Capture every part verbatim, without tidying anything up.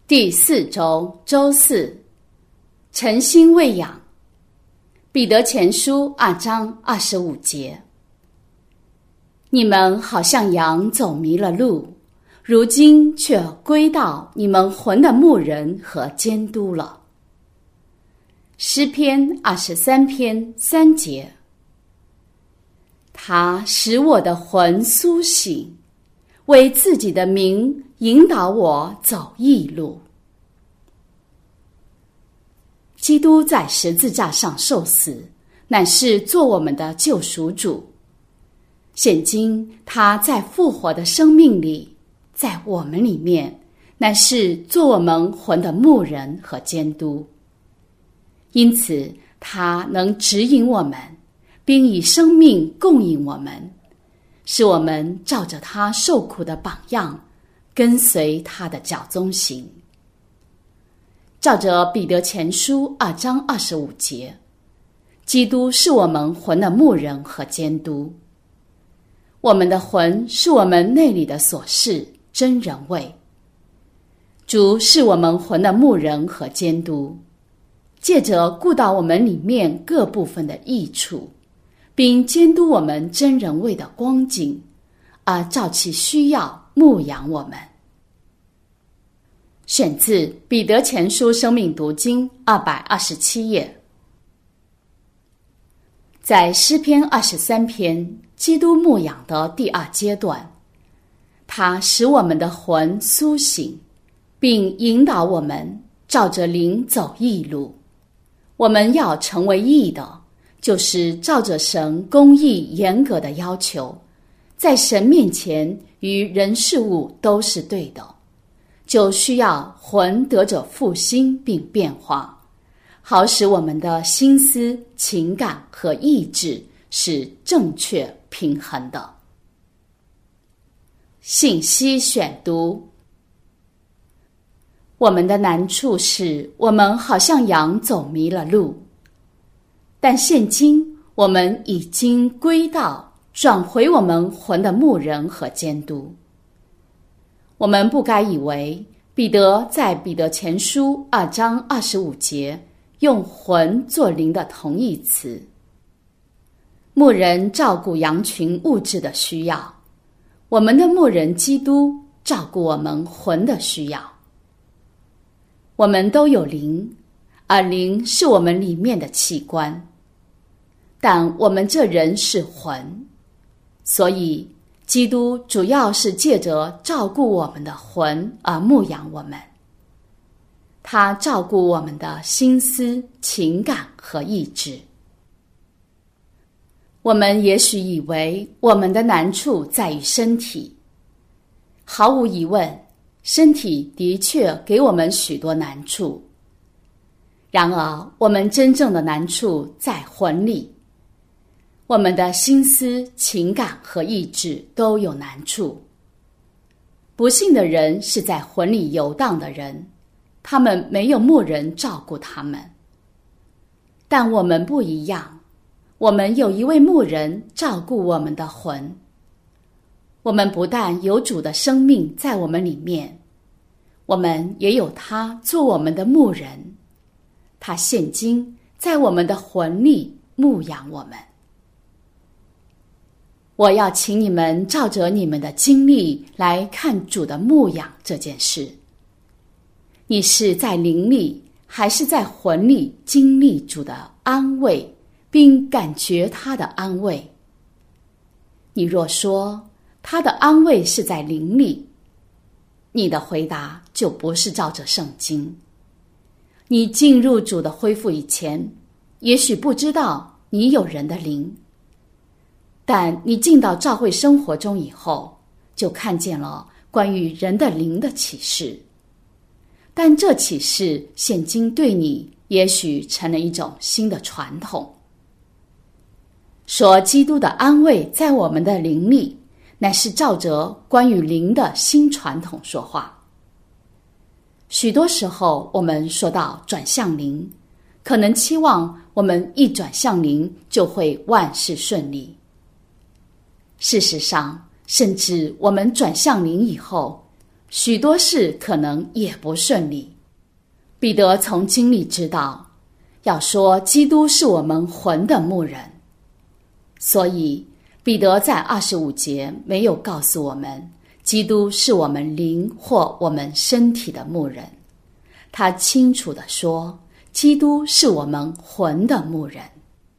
第四周周四，诚心喂养。彼得前书二章二十五节，你们好像羊走迷了路，如今却归到你们魂的牧人和监督了。诗篇二十三篇三节，他使我的魂苏醒，为自己的名引导我走义路。基督在十字架上受死，乃是做我们的救赎主。现今他在复活的生命里，在我们里面，乃是做我们魂的牧人和监督。因此他能指引我们，并以生命供应我们，使我们照着他受苦的榜样，跟随他的脚踪行。照着彼得前书二章二十五节，基督是我们魂的牧人和监督。我们的魂是我们内里的所事真人位，主是我们魂的牧人和监督，借着顾到我们里面各部分的益处，并监督我们真人位的光景，而照其需要牧养我们。选自彼得前书生命读经二百二十七页。在诗篇二十三篇基督牧养的第二阶段，他使我们的魂苏醒，并引导我们照着灵走义路。我们要成为义的，就是照着神公义严格的要求，在神面前与人事物都是对的，就需要魂得着复兴并变化，好使我们的心思、情感和意志是正确平衡的。信息选读。我们的难处是，我们好像羊走迷了路，但现今我们已经归到转回我们魂的牧人和监督。我们不该以为彼得在彼得前书二章二十五节用魂做灵的同义词。牧人照顾羊群物质的需要，我们的牧人基督照顾我们魂的需要。我们都有灵，而灵是我们里面的器官，但我们这人是魂，所以基督主要是借着照顾我们的魂而牧养我们。他照顾我们的心思、情感和意志。我们也许以为我们的难处在于身体，毫无疑问，身体的确给我们许多难处。然而，我们真正的难处在魂里。我们的心思、情感和意志都有难处。不幸的人是在魂里游荡的人，他们没有牧人照顾他们。但我们不一样，我们有一位牧人照顾我们的魂。我们不但有主的生命在我们里面，我们也有他做我们的牧人。他现今在我们的魂里牧养我们。我要请你们照着你们的经历来看主的牧养这件事。你是在灵里还是在魂里经历主的安慰，并感觉他的安慰？你若说他的安慰是在灵里，你的回答就不是照着圣经。你进入主的恢复以前，也许不知道你有人的灵，但你进到教会生活中以后，就看见了关于人的灵的启示。但这启示现今对你也许成了一种新的传统。说基督的安慰在我们的灵里，乃是照着关于灵的新传统说话。许多时候我们说到转向灵，可能期望我们一转向灵就会万事顺利。事实上，甚至我们转向灵以后， 许多事可能也不顺利。彼得从经历知道，要说基督是我们魂的牧人，所以彼得在二十五节没有告诉我们基督是我们灵或我们身体的牧人，他清楚地说基督是我们魂的牧人。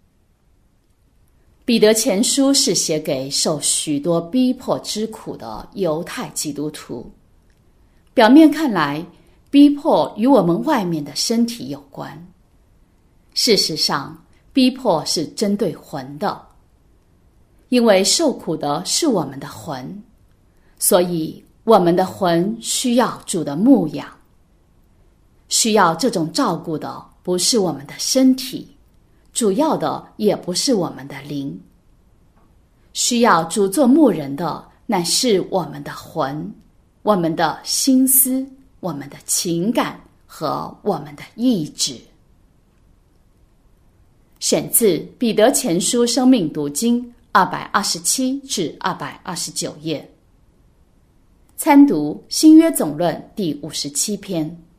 彼得前书是写给受许多逼迫之苦的犹太基督徒，表面看来逼迫与我们外面的身体有关，事实上逼迫是针对魂的，因为受苦的是我们的魂，所以我们的魂需要主的牧养。需要这种照顾的不是我们的身体，主要的也不是我们的灵。需要主做牧人的乃是我们的魂，我们的心思，我们的情感和我们的意志。选自彼得前书生命读经二百二十七至二百二十九页，参读新约总论第五十七篇。